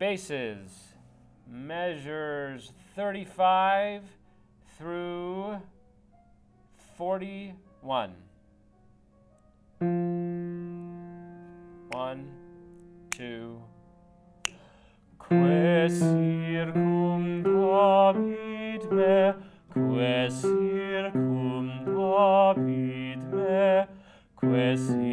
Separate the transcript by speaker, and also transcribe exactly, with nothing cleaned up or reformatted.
Speaker 1: Spaces, measures thirty-five through forty-one. One, two. Que circumdavit me, que circumdavit me, que circumdavit